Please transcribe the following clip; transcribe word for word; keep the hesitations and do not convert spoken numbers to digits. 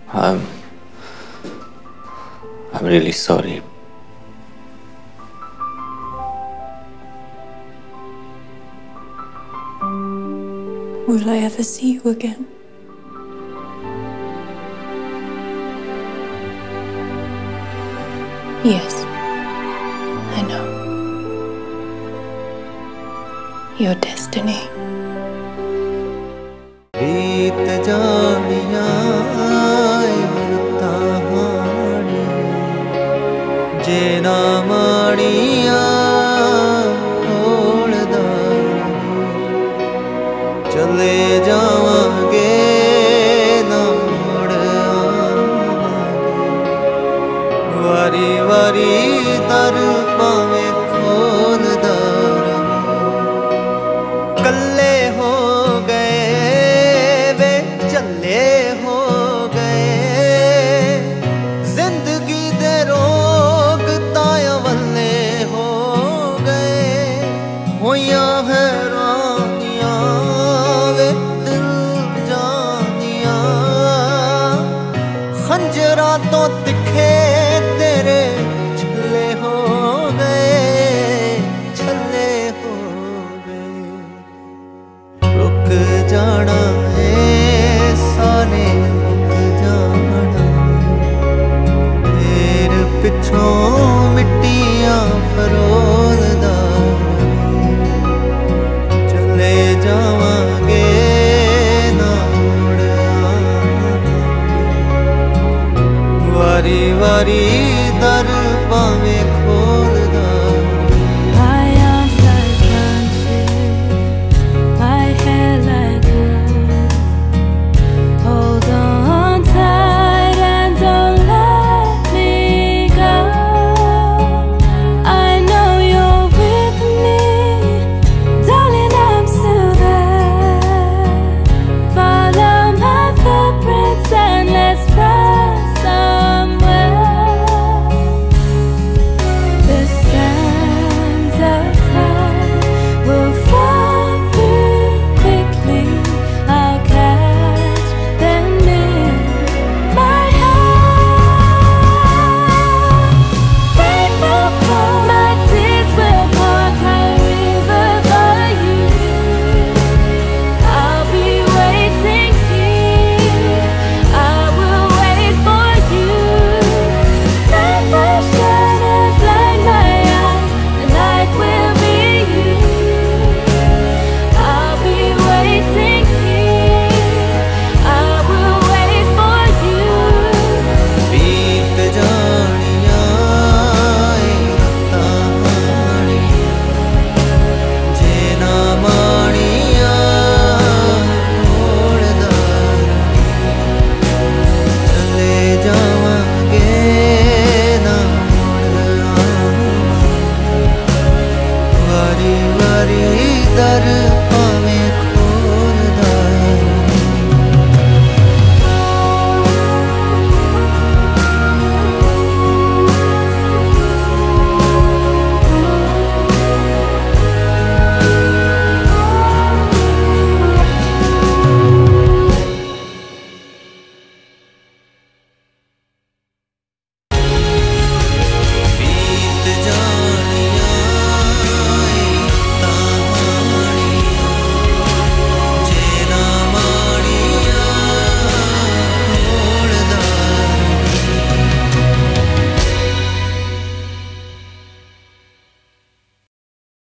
I'm, I'm really sorry. Will I ever see you again? Yes, I know. Your destiny. बीत जानियां ताहानी जे ना माड़ियां चले जावांगे ना मुड़ आवांगे वारी वारी दर पावें खोलदा कल्ले हो गए वे चले हो गए जिंदगी दे रोग ताया वल्ले हो गए होया हैरानियां वे दिल जानियां खंजरा तो तिखे तेरे छल्ले हो गए छल्ले हो गए रुक जाना है सारे रुक जाना तेरे पिछों मिट्टियां फरोलदा चले जावांगे ना मुड़ आवांगे वारी वारी